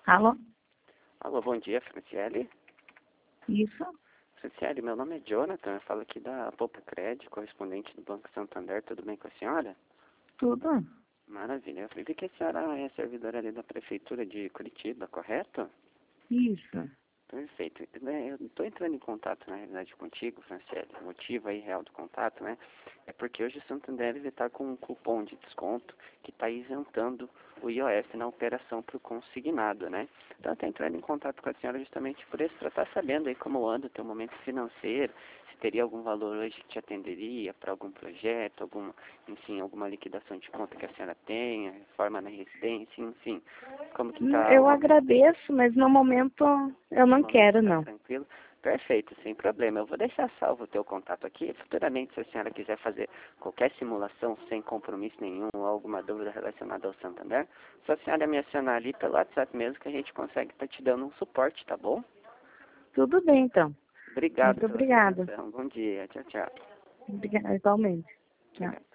Alô? Alô, bom dia, Franciele. Isso? Franciele, meu nome é Jonathan, eu falo aqui da Poupa Crédito, correspondente do Banco Santander, tudo bem com a senhora? Tudo? Maravilha, eu vi que a senhora é servidora ali da Prefeitura de Curitiba, correto? Isso. Perfeito. Eu estou entrando em contato, na realidade, contigo, Franciele. O motivo aí real do contato, né? É porque hoje o Santander está com um cupom de desconto que está isentando o IOF na operação para o consignado, né? Então, eu estou entrando em contato com a senhora justamente por isso, para estar sabendo aí como anda o teu momento financeiro, se teria algum valor hoje que te atenderia para algum projeto, enfim, alguma liquidação de conta que a senhora tenha, reforma na residência, enfim. Como que está Eu o agradeço, mas no momento eu não momento, quero, tá não. tranquilo? Perfeito, sem problema. Eu vou deixar salvo o teu contato aqui. Futuramente, se a senhora quiser fazer qualquer simulação sem compromisso nenhum ou alguma dúvida relacionada ao Santander, só a senhora me acionar ali pelo WhatsApp mesmo que a gente consegue estar te dando um suporte, tá bom? Tudo bem, então. Obrigado Muito pela sua obrigada. atenção. Bom dia. Tchau, tchau. Obrigada, igualmente. Tchau. Obrigado.